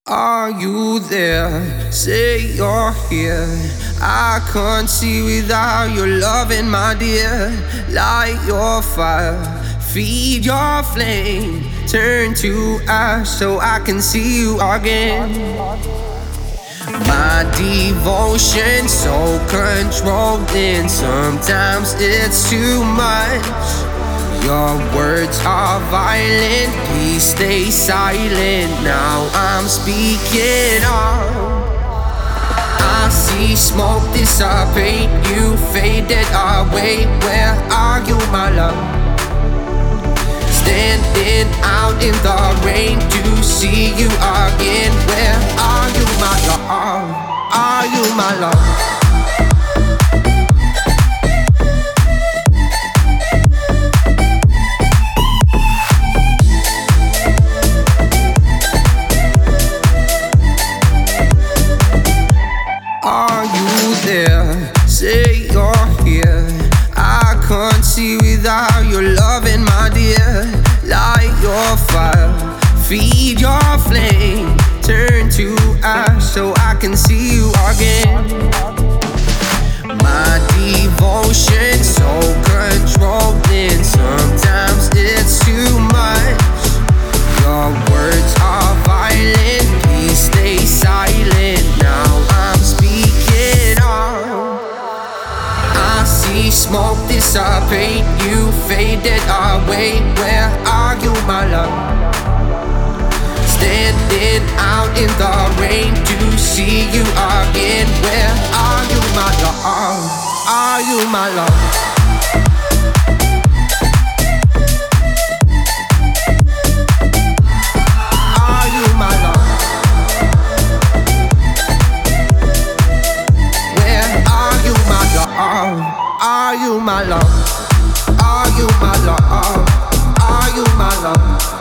Are you there? Say you're here. I can't see without your loving, my dear. Light your fire, feed your flame. Turn to ash so I can see you again. My devotion so controlling. Sometimes it's too much. Your words are violent, please stay silent. Now I'm speaking out. I see smoke dissipate, you faded away. Where are you, my love? Standing out in the rain to see you again. Where are you, my love? Are you, my love? Are you there? Say you're here. I can't see without your loving, my dear. Light your fire, feed your flame. Turn to ash so I can see you again. My devotion so controlling. Sometimes it's too much. Your words are violent, please stay silent. Now I'm speaking out. I see smoke dissipate, you faded away. Where are you, my love? Standing out in the rain to see you again. Where are you, my love? Are you, my love? Are you my love? Are you my love? Are you my love?